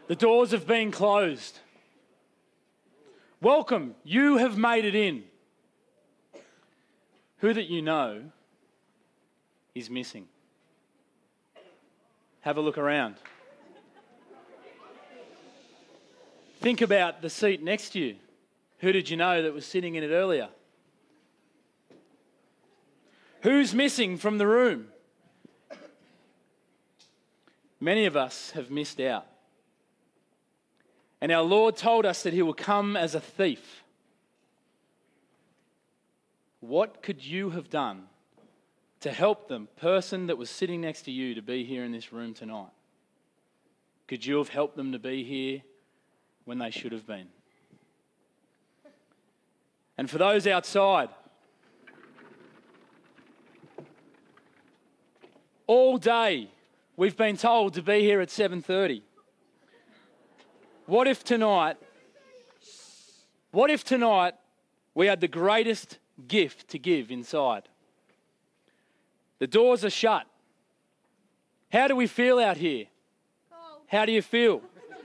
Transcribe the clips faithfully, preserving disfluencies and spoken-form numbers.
The doors have been closed. Welcome, you have made it in. Who that you know is missing? Have a look around. Think about the seat next to you. Who did you know that was sitting in it earlier? Who's missing from the room? Many of us have missed out. And our Lord told us that he will come as a thief. What could you have done to help the person that was sitting next to you to be here in this room tonight? Could you have helped them to be here when they should have been? And for those outside, all day we've been told to be here at seven thirty. What if tonight, what if tonight we had the greatest gift to give inside? The doors are shut. How do we feel out here? Cold. How do you feel?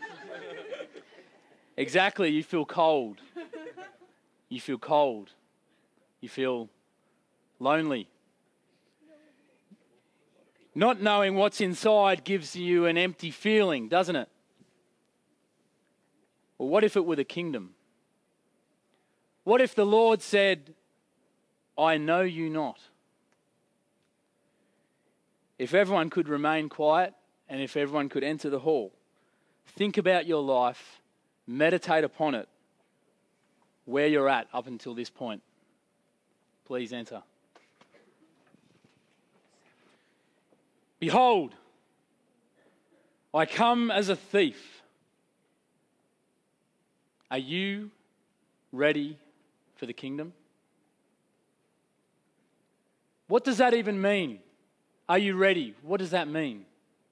Exactly, you feel cold. You feel cold. You feel lonely. Not knowing what's inside gives you an empty feeling, doesn't it? Well, what if it were the kingdom? What if the Lord said, I know you not? If everyone could remain quiet and if everyone could enter the hall, think about your life, meditate upon it, where you're at up until this point. Please enter. Behold, I come as a thief. Are you ready for the kingdom? What does that even mean? Are you ready? What does that mean?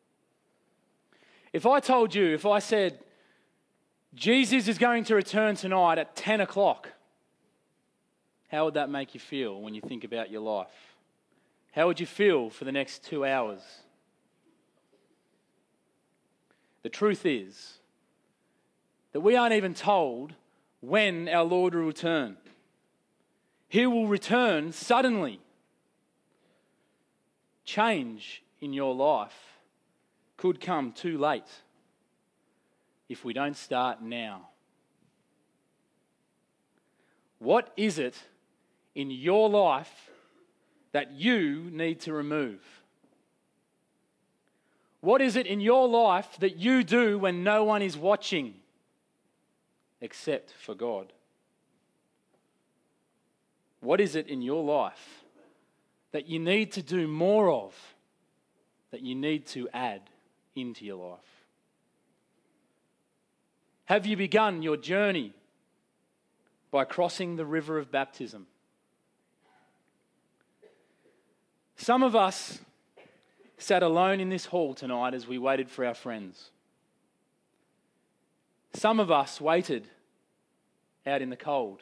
If I told you, if I said, Jesus is going to return tonight at ten o'clock, how would that make you feel when you think about your life? How would you feel for the next two hours? The truth is that we aren't even told when our Lord will return. He will return suddenly. Change in your life could come too late if we don't start now. What is it in your life that you need to remove? What is it in your life that you do when no one is watching except for God? What is it in your life that you need to do more of, that you need to add into your life? Have you begun your journey by crossing the river of baptism? Some of us sat alone in this hall tonight as we waited for our friends. Some of us waited out in the cold.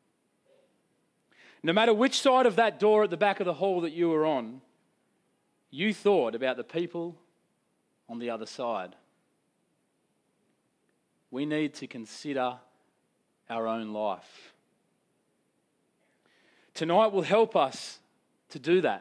No matter which side of that door at the back of the hall that you were on, you thought about the people on the other side. We need to consider our own life. Tonight will help us to do that.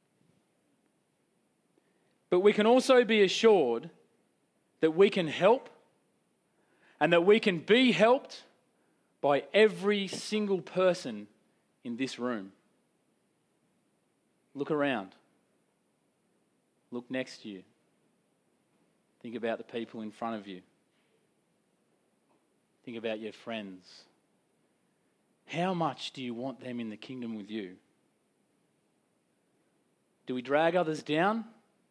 But we can also be assured that we can help and that we can be helped by every single person in this room. Look around. Look next to you. Think about the people in front of you. Think about your friends. How much do you want them in the kingdom with you? Do we drag others down?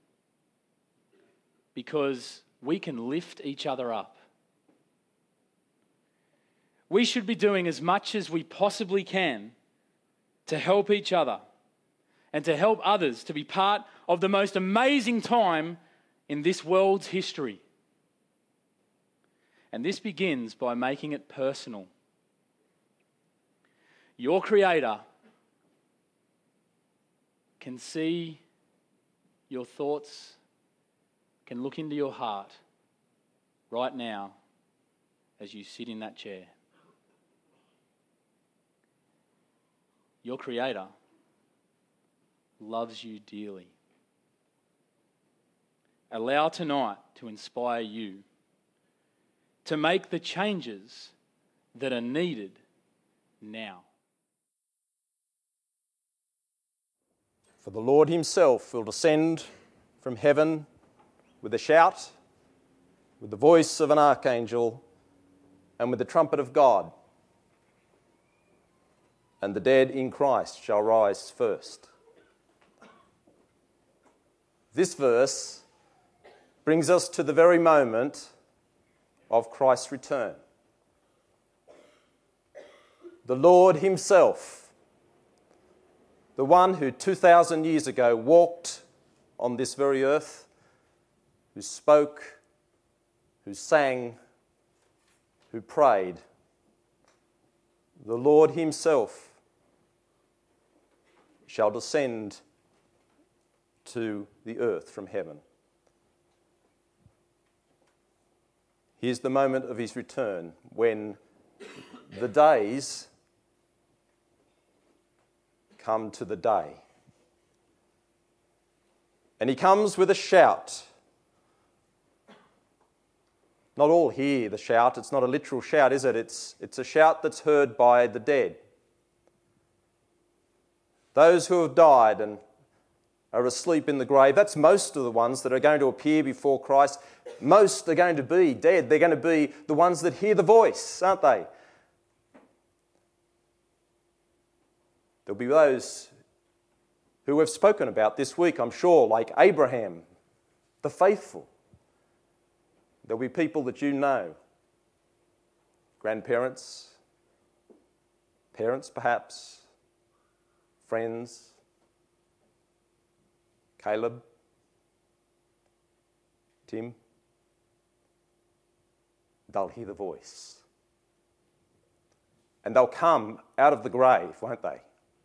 Because we can lift each other up. We should be doing as much as we possibly can to help each other and to help others to be part of the most amazing time in this world's history. And this begins by making it personal. Your Creator can see your thoughts, can look into your heart, right now as you sit in that chair. Your Creator loves you dearly. Allow tonight to inspire you to make the changes that are needed now. For the Lord himself will descend from heaven with a shout, with the voice of an archangel, and with the trumpet of God. And the dead in Christ shall rise first. This verse brings us to the very moment of Christ's return. The Lord himself, the one who two thousand years ago walked on this very earth, who spoke, who sang, who prayed, the Lord himself shall descend to the earth from heaven. Here's the moment of his return when the days come to the day. And he comes with a shout. Not all hear the shout. It's not a literal shout, is it? It's, it's a shout that's heard by the dead. Those who have died and are asleep in the grave, that's most of the ones that are going to appear before Christ. Most are going to be dead. They're going to be the ones that hear the voice, aren't they? There'll be those who we've spoken about this week, I'm sure, like Abraham, the faithful. There'll be people that you know, grandparents, parents perhaps, friends, Caleb, Tim. They'll hear the voice. And they'll come out of the grave, won't they?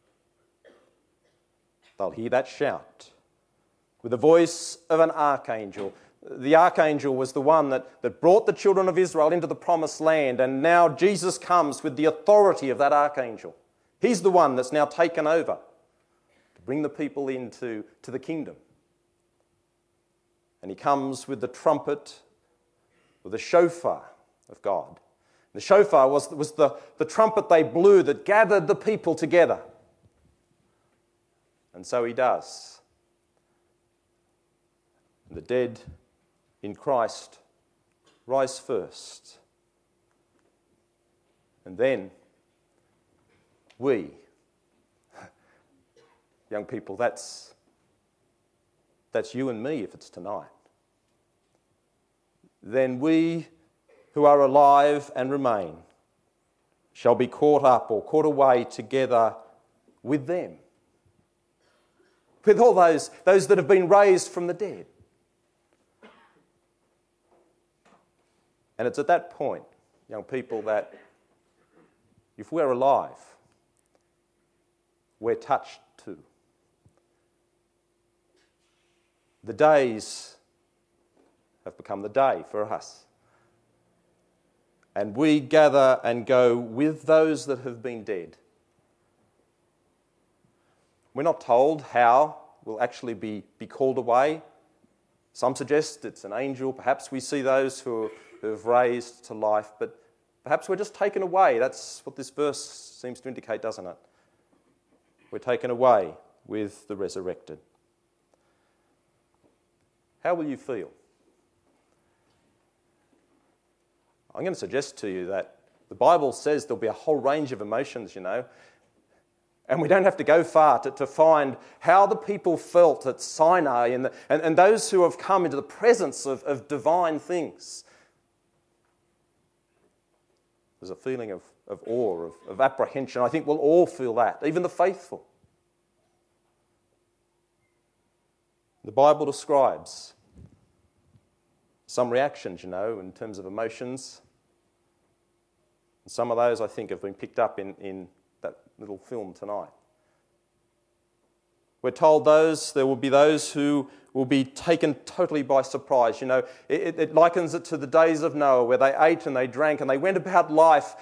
They'll hear that shout with the voice of an archangel. The archangel was the one that, that brought the children of Israel into the promised land, and now Jesus comes with the authority of that archangel. He's the one that's now taken over to bring the people into to the kingdom. And he comes with the trumpet, with the shofar of God. The shofar was, was the, the trumpet they blew that gathered the people together. And so he does. The dead in Christ rise first. And then we, young people, that's, that's you and me if it's tonight. Then we who are alive and remain shall be caught up or caught away together with them. With all those, those that have been raised from the dead. And it's at that point, young people, that if we're alive, we're touched too. The days have become the day for us. And we gather and go with those that have been dead. We're not told how we'll actually be, be called away. Some suggest it's an angel. Perhaps we see those who, who have raised to life, but perhaps we're just taken away. That's what this verse seems to indicate, doesn't it? We're taken away with the resurrected. How will you feel? I'm going to suggest to you that the Bible says there'll be a whole range of emotions, you know. And we don't have to go far to, to find how the people felt at Sinai and, the, and, and those who have come into the presence of, of divine things. There's a feeling of, of awe, of, of apprehension. I think we'll all feel that, even the faithful. The Bible describes some reactions, you know, in terms of emotions. And some of those, I think, have been picked up in, in that little film tonight. We're told those there will be those who will be taken totally by surprise. You know, it, it likens it to the days of Noah, where they ate and they drank and they went about life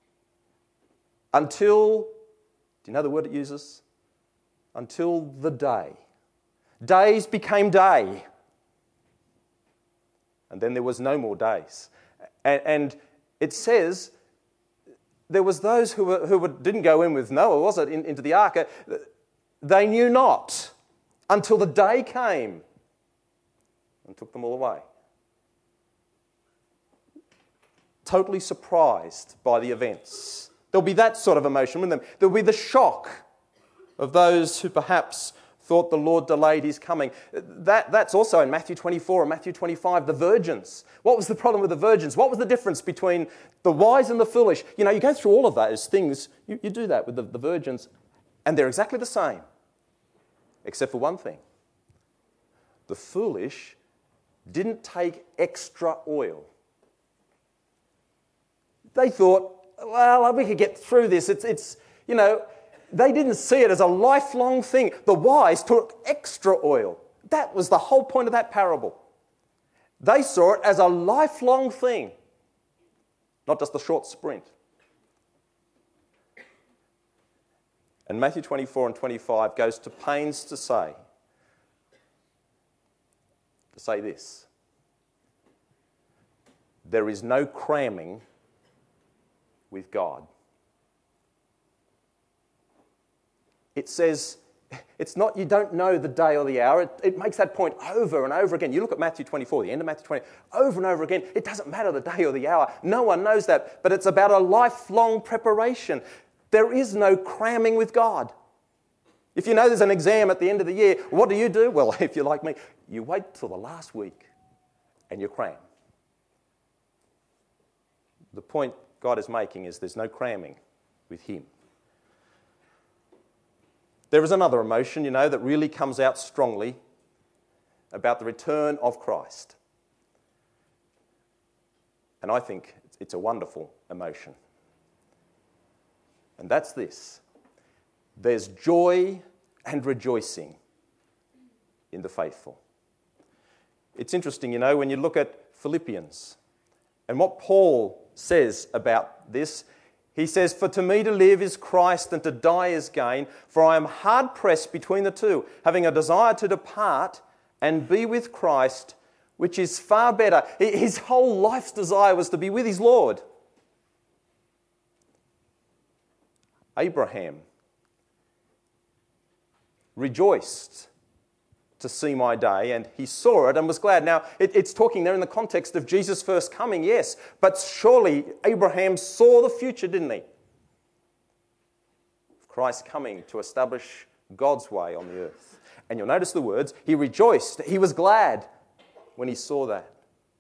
until, do you know the word it uses? Until the day. Days became day. And then there was no more days. And, and it says there was those who, were, who were, didn't go in with Noah, was it, in, into the ark. They knew not until the day came and took them all away. Totally surprised by the events. There'll be that sort of emotion with them. There'll be the shock of those who perhaps thought the Lord delayed his coming. That, that's also in Matthew twenty-four and Matthew twenty-five, the virgins. What was the problem with the virgins? What was the difference between the wise and the foolish? You know, you go through all of those things. You, you do that with the, the virgins, and they're exactly the same, except for one thing. The foolish didn't take extra oil. They thought, well, we could get through this. It's, it's, you know, they didn't see it as a lifelong thing. The wise took extra oil. That was the whole point of that parable. They saw it as a lifelong thing, not just a short sprint. And Matthew twenty-four and twenty-five goes to pains to say, to say this: there is no cramming with God. It says, it's not, you don't know the day or the hour. It, it makes that point over and over again. You look at Matthew twenty-four, the end of Matthew twenty, over and over again. It doesn't matter the day or the hour. No one knows that. But it's about a lifelong preparation. There is no cramming with God. If you know there's an exam at the end of the year, what do you do? Well, if you're like me, you wait till the last week and you cram. The point God is making is there's no cramming with him. There is another emotion, you know, that really comes out strongly about the return of Christ. And I think it's a wonderful emotion. And that's this: there's joy and rejoicing in the faithful. It's interesting, you know, when you look at Philippians and what Paul says about this. He says, "For to me to live is Christ and to die is gain, for I am hard pressed between the two, having a desire to depart and be with Christ, which is far better." His whole life's desire was to be with his Lord. Abraham rejoiced to see my day, and he saw it and was glad. Now, it, it's talking there in the context of Jesus' first coming, yes, but surely Abraham saw the future, didn't he? Christ coming to establish God's way on the earth. And you'll notice the words, he rejoiced, he was glad when he saw that.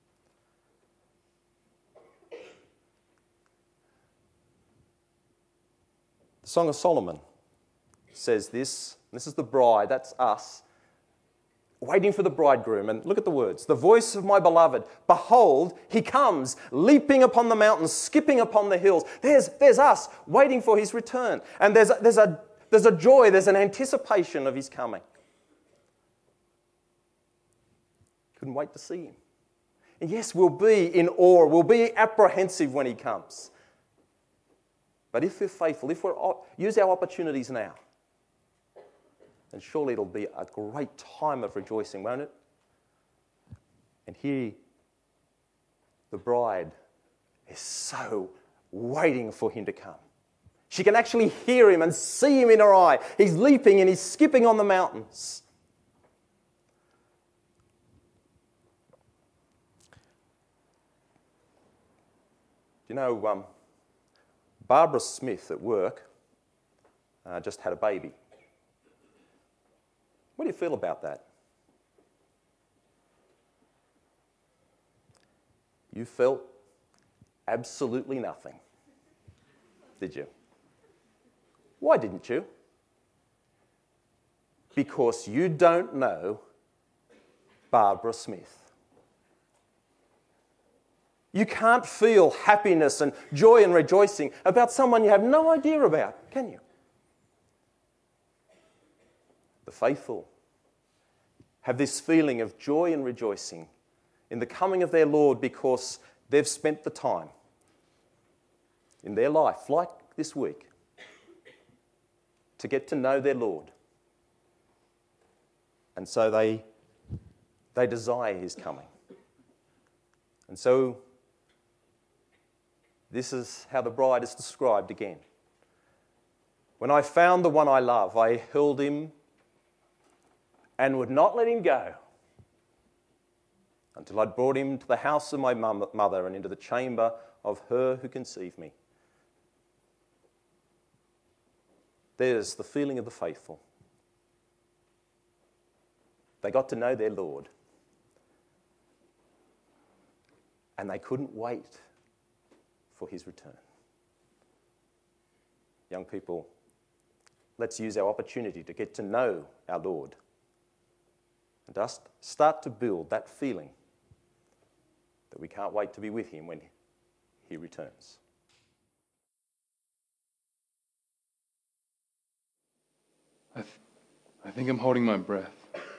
The Song of Solomon says this, this is the bride, that's us, waiting for the bridegroom. And look at the words. "The voice of my beloved, behold, he comes, leaping upon the mountains, skipping upon the hills." There's, there's us waiting for his return. And there's, there's, a, there's a joy, there's an anticipation of his coming. Couldn't wait to see him. And yes, we'll be in awe, we'll be apprehensive when he comes. But if we're faithful, if we use our opportunities now, and surely it'll be a great time of rejoicing, won't it? And here, the bride is so waiting for him to come. She can actually hear him and see him in her eye. He's leaping and he's skipping on the mountains. You know, um, Barbara Smith at work uh, just had a baby. What do you feel about that? You felt absolutely nothing, did you? Why didn't you? Because you don't know Barbara Smith. You can't feel happiness and joy and rejoicing about someone you have no idea about, can you? The faithful have this feeling of joy and rejoicing in the coming of their Lord because they've spent the time in their life, like this week, to get to know their Lord. And so they, they desire his coming. And so this is how the bride is described again. When I found the one I love, I held him and would not let him go until I'd brought him to the house of my mother and into the chamber of her who conceived me. There's the feeling of the faithful. They got to know their Lord. And they couldn't wait for his return. Young people, let's use our opportunity to get to know our Lord and just start to build that feeling that we can't wait to be with him when he returns. I, th- I think I'm holding my breath.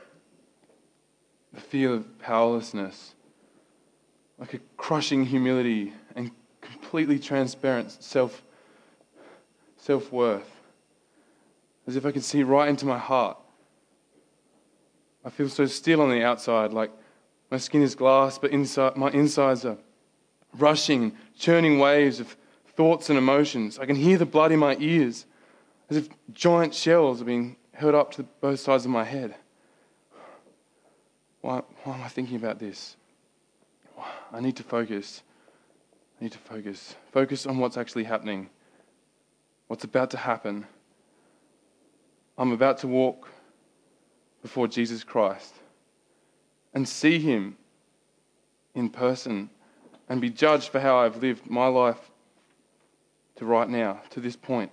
The feel of powerlessness, like a crushing humility and completely transparent self, self-worth, as if I can see right into my heart. I feel so still on the outside, like my skin is glass, but inside my insides are rushing, churning waves of thoughts and emotions. I can hear the blood in my ears, as if giant shells are being held up to both sides of my head. Why, why am I thinking about this? I need to focus. I need to focus. Focus on what's actually happening. What's about to happen. I'm about to walk before Jesus Christ and see him in person and be judged for how I've lived my life to right now, to this point.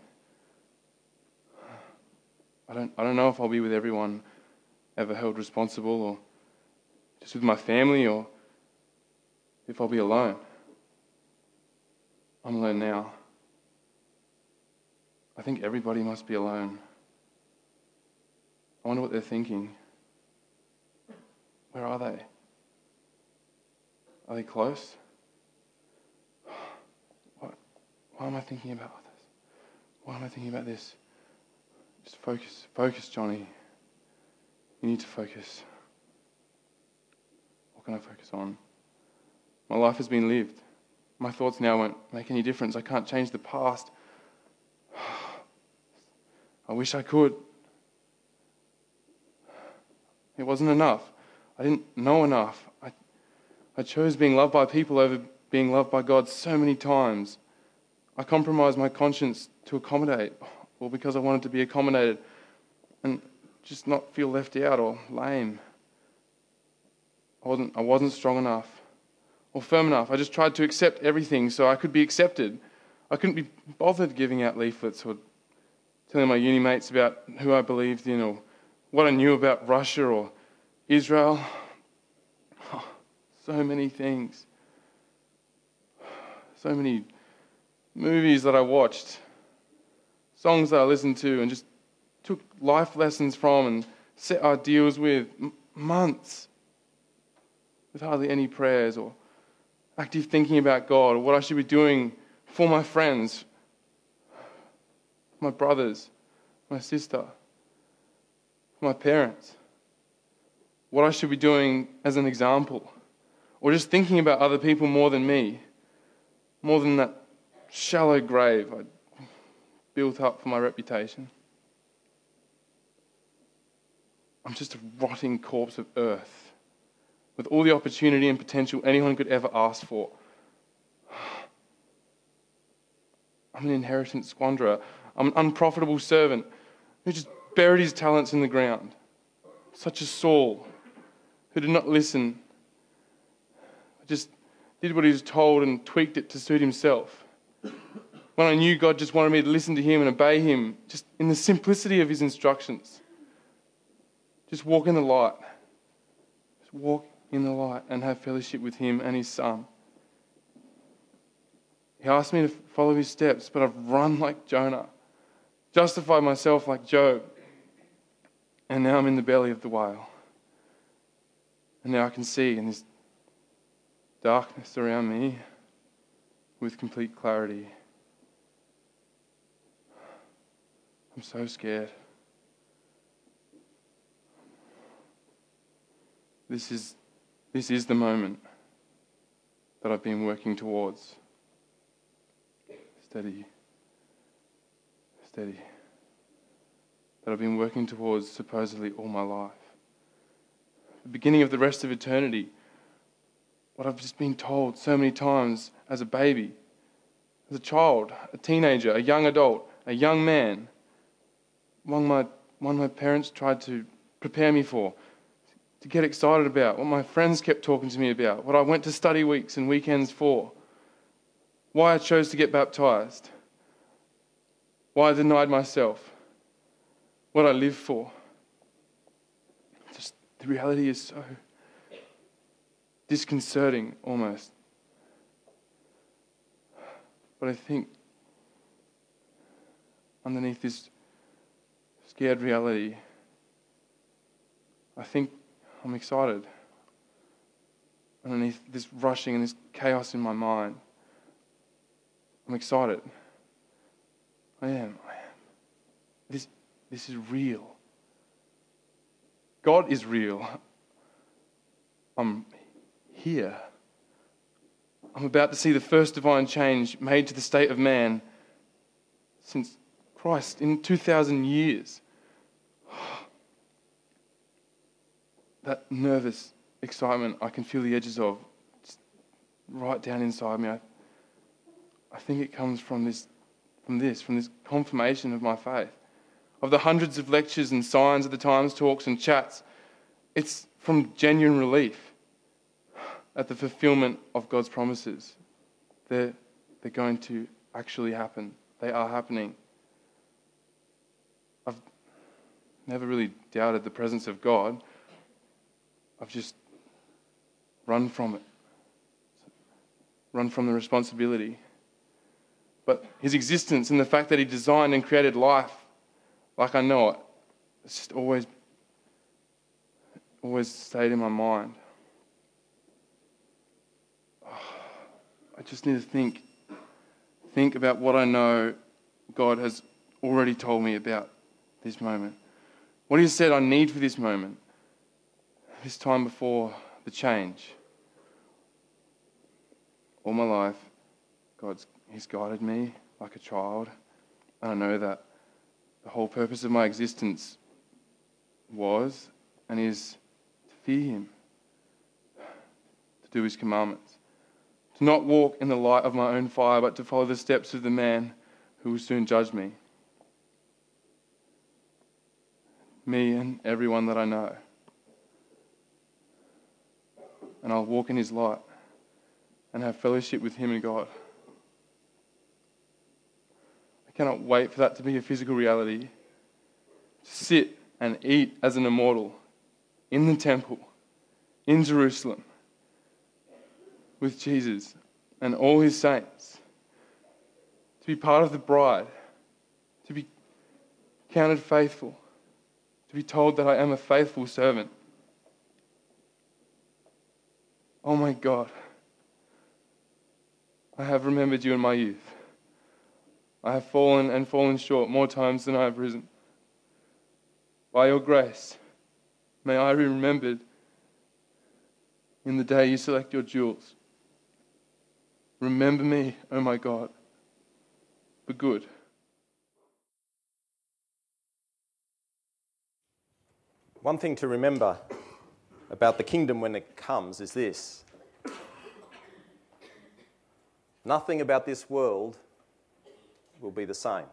I don't, I don't know if I'll be with everyone ever held responsible, or just with my family, or if I'll be alone. I'm alone now. I think everybody must be alone. I wonder what they're thinking. Where are they? Are they close? What, why am I thinking about this? Why am I thinking about this? Just focus. Focus, Johnny. You need to focus. What can I focus on? My life has been lived. My thoughts now won't make any difference. I can't change the past. I wish I could. It wasn't enough. I didn't know enough. I, I chose being loved by people over being loved by God so many times. I compromised my conscience to accommodate, or because I wanted to be accommodated and just not feel left out or lame. I wasn't, I wasn't strong enough or firm enough. I just tried to accept everything so I could be accepted. I couldn't be bothered giving out leaflets or telling my uni mates about who I believed in or what I knew about Russia or Israel. Oh, so many things. So many movies that I watched, songs that I listened to and just took life lessons from and set ideals with, m- months with hardly any prayers or active thinking about God or what I should be doing for my friends, my brothers, my sister, my parents, what I should be doing as an example, or just thinking about other people more than me, more than that shallow grave I built up for my reputation. I'm just a rotting corpse of earth with all the opportunity and potential anyone could ever ask for. I'm an inheritance squanderer. I'm an unprofitable servant who just buried his talents in the ground. Such as Saul, who did not listen, just did what he was told and tweaked it to suit himself. When I knew God just wanted me to listen to him and obey him, just in the simplicity of his instructions. Just walk in the light. Just walk in the light and have fellowship with him and his son. He asked me to follow his steps, but I've run like Jonah, justified myself like Job. And now I'm in the belly of the whale. And now I can see in this darkness around me with complete clarity. I'm so scared. This is, this is the moment that I've been working towards. Steady. Steady. That I've been working towards supposedly all my life. The beginning of the rest of eternity. What I've just been told so many times as a baby, as a child, a teenager, a young adult, a young man. One my, one my parents tried to prepare me for, to get excited about, what my friends kept talking to me about, what I went to study weeks and weekends for, why I chose to get baptized, why I denied myself, what I live for. Just the reality is so disconcerting almost. But I think underneath this scared reality, I think I'm excited. Underneath this rushing and this chaos in my mind, I'm excited. I am. I am. This, this is real. God is real. I'm here. I'm about to see the first divine change made to the state of man since Christ in two thousand years. That nervous excitement, I can feel the edges of just right down inside me. I, I think it comes from this, from this, from this confirmation of my faith. Of the hundreds of lectures and signs of the Times talks and chats, it's from genuine relief at the fulfillment of God's promises. They're, they're going to actually happen. They are happening. I've never really doubted the presence of God. I've just run from it. Run from the responsibility. But his existence and the fact that he designed and created life like I know it, it's just always, always stayed in my mind. I just need to think, think about what I know God has already told me about this moment. What he said I need for this moment. This time before the change. All my life, God's He's guided me like a child. And I know that the whole purpose of my existence was and is to fear him, to do his commandments, to not walk in the light of my own fire, but to follow the steps of the man who will soon judge me. Me and everyone that I know. And I'll walk in his light and have fellowship with him and God. I cannot wait for that to be a physical reality. To sit and eat as an immortal in the temple, in Jerusalem, with Jesus and all his saints. To be part of the bride, to be counted faithful, to be told that I am a faithful servant. Oh my God, I have remembered you in my youth. I have fallen and fallen short more times than I have risen. By your grace, may I be remembered in the day you select your jewels. Remember me, oh my God, for good. One thing to remember about the kingdom when it comes is this. Nothing about this world will be the same.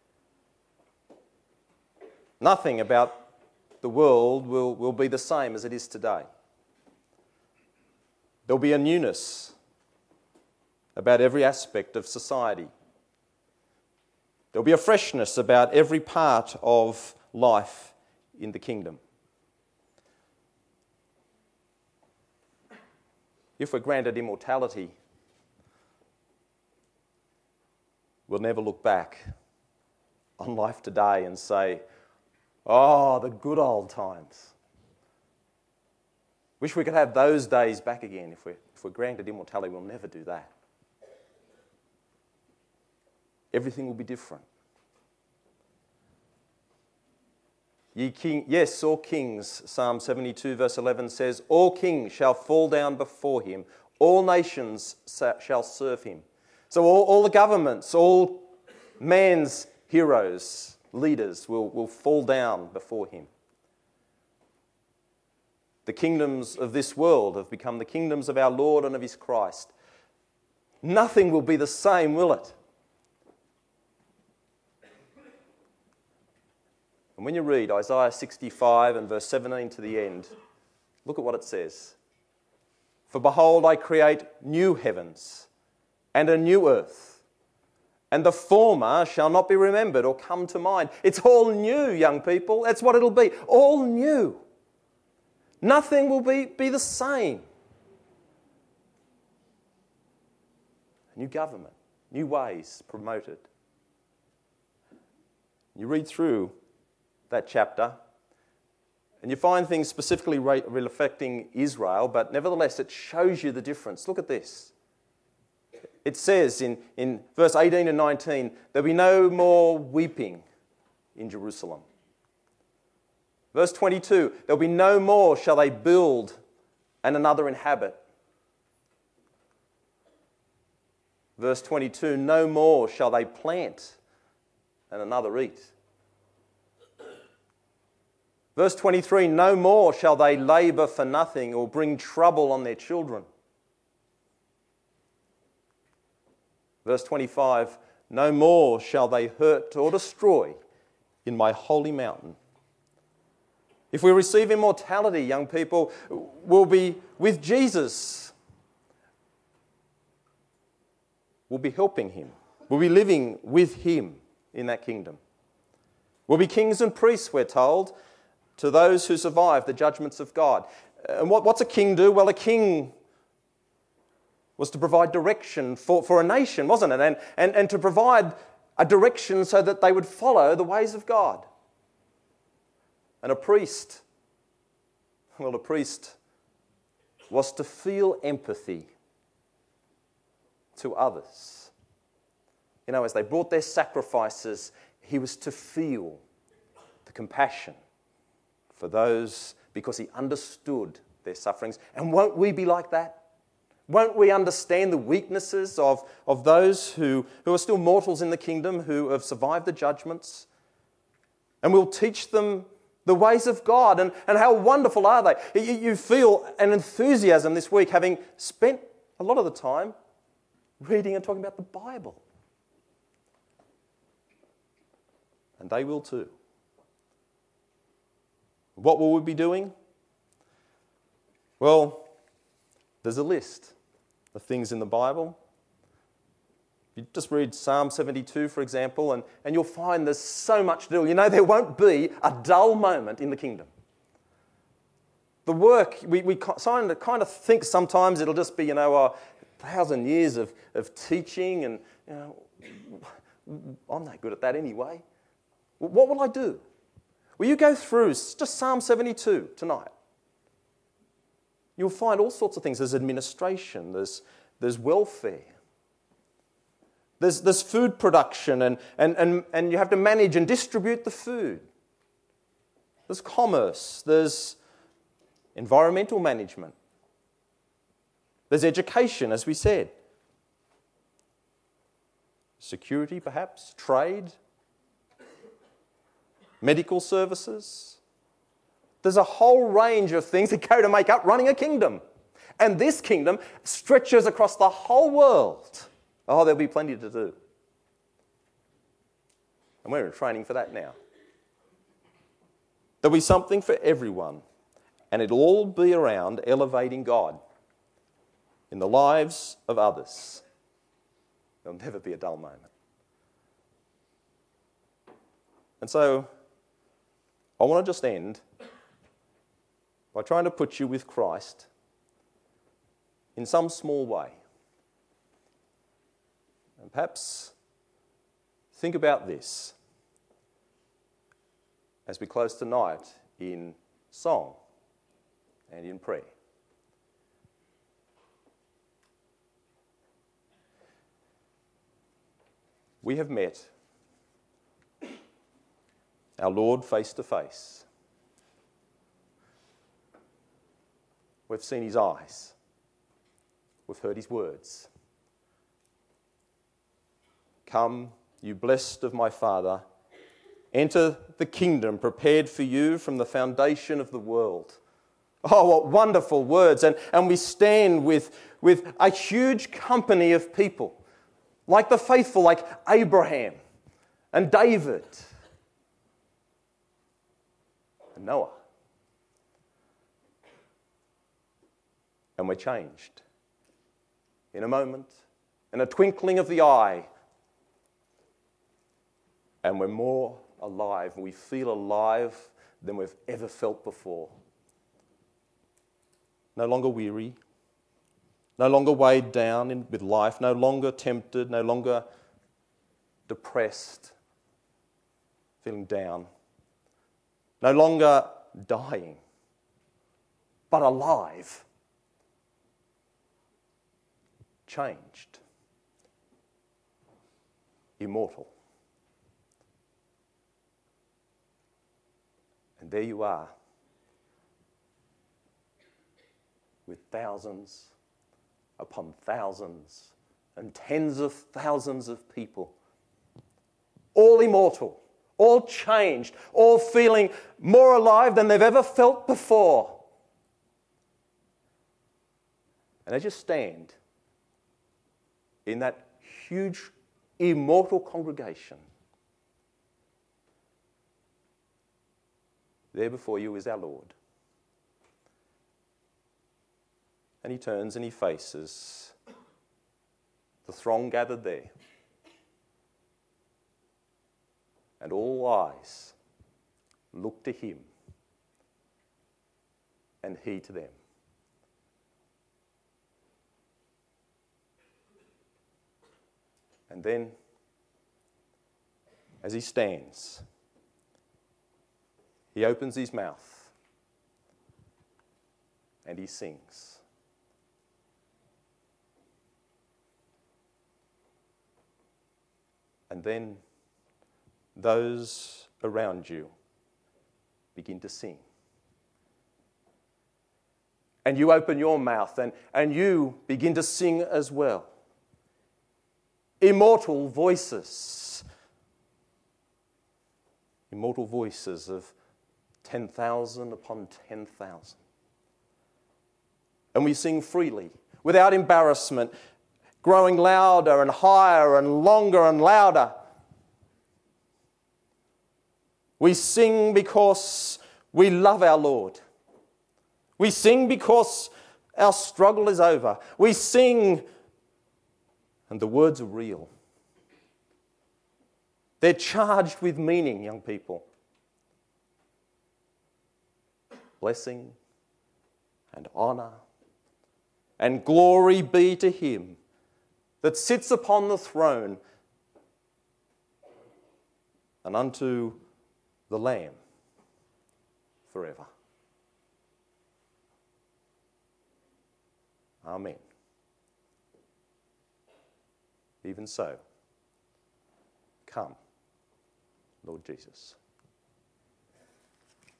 Nothing about the world will, will be the same as it is today. There'll be a newness about every aspect of society. There'll be a freshness about every part of life in the kingdom. If we're granted immortality, we'll never look back on life today and say, Oh, the good old times. Wish we could have those days back again. If we're, if we're granted immortality, we'll never do that. Everything will be different. Ye king, yes, all kings, Psalm seventy-two verse eleven says, all kings shall fall down before him, all nations shall serve him. So all, all the governments, all man's heroes, leaders will, will fall down before him. The kingdoms of this world have become the kingdoms of our Lord and of his Christ. Nothing will be the same, will it? And when you read Isaiah sixty-five and verse seventeen to the end, look at what it says. For behold, I create new heavens and a new earth, and the former shall not be remembered or come to mind. It's all new, young people. That's what it'll be. All new. Nothing will be, be the same. New government, new ways promoted. You read through that chapter, and you find things specifically re- reflecting Israel, but nevertheless it shows you the difference. Look at this. It says in, in verse eighteen and nineteen, there'll be no more weeping in Jerusalem. Verse twenty-two, there'll be no more shall they build and another inhabit. Verse twenty-two, no more shall they plant and another eat. Verse twenty-three, no more shall they labour for nothing or bring trouble on their children. Verse twenty-five, no more shall they hurt or destroy in my holy mountain. If we receive immortality, young people, we'll be with Jesus. We'll be helping him. We'll be living with him in that kingdom. We'll be kings and priests, we're told, to those who survive the judgments of God. And what, what's a king do? Well, a king was to provide direction for, for a nation, wasn't it? And, and, and to provide a direction so that they would follow the ways of God. And a priest, well, a priest was to feel empathy to others. You know, as they brought their sacrifices, he was to feel the compassion for those because he understood their sufferings. And won't we be like that? Won't we understand the weaknesses of, of those who, who are still mortals in the kingdom, who have survived the judgments? And we'll teach them the ways of God, and, and how wonderful are they. You, you feel an enthusiasm this week, having spent a lot of the time reading and talking about the Bible. And they will too. What will we be doing? Well, there's a list of things in the Bible. You just read Psalm seventy-two, for example, and, and you'll find there's so much to do. You know, there won't be a dull moment in the kingdom. The work, we, we kind of, kind of think sometimes it'll just be, you know, a thousand years of, of teaching, and, you know, I'm not good at that anyway. What will I do? Well, you go through just Psalm seventy-two tonight. You'll find all sorts of things. There's administration, there's, there's welfare. There's, there's food production, and, and, and, and you have to manage and distribute the food. There's commerce. There's environmental management. There's education, as we said. Security, perhaps. Trade. Medical services. There's a whole range of things that go to make up running a kingdom. And this kingdom stretches across the whole world. Oh, there'll be plenty to do. And we're in training for that now. There'll be something for everyone. And it'll all be around elevating God in the lives of others. There'll never be a dull moment. And so, I want to just end by trying to put you with Christ in some small way. And perhaps think about this. as we close tonight in song and in prayer. We have met our Lord face to face. We've seen his eyes. We've heard his words. Come, you blessed of my Father, enter the kingdom prepared for you from the foundation of the world. Oh, what wonderful words. And, and we stand with, with a huge company of people, like the faithful, like Abraham and David and Noah. And we're changed in a moment, in a twinkling of the eye. And we're more alive. We feel alive than we've ever felt before. No longer weary, no longer weighed down in, with life, no longer tempted, no longer depressed, feeling down, no longer dying, but alive, changed, immortal. And there you are, with thousands upon thousands and tens of thousands of people, all immortal, all changed, all feeling more alive than they've ever felt before. And as you stand in that huge, immortal congregation, there before you is our Lord. And he turns and he faces the throng gathered there. And all eyes look to him and he to them. And then, as he stands, he opens his mouth and he sings. And then those around you begin to sing. And you open your mouth and, and you begin to sing as well. Immortal voices. Immortal voices of ten thousand upon ten thousand. And we sing freely, without embarrassment, growing louder and higher and longer and louder. We sing because we love our Lord. We sing because our struggle is over. We sing, and the words are real. They're charged with meaning, young people. Blessing and honour and glory be to him that sits upon the throne, and unto the Lamb forever. Amen. Even so, come, Lord Jesus.